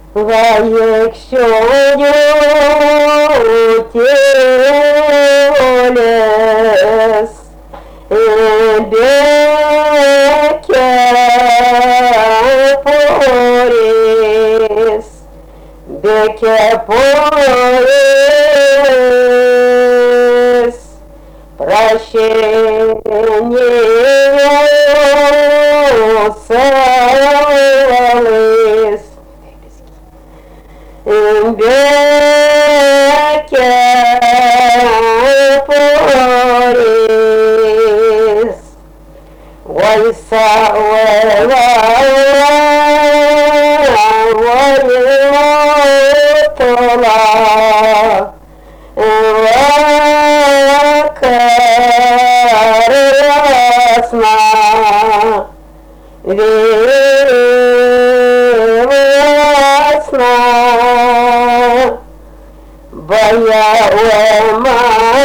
А якщо утілес беке порис, беке порис, прощение целес. Беке порис, вайса вайотола, вакарасна, весна. Бая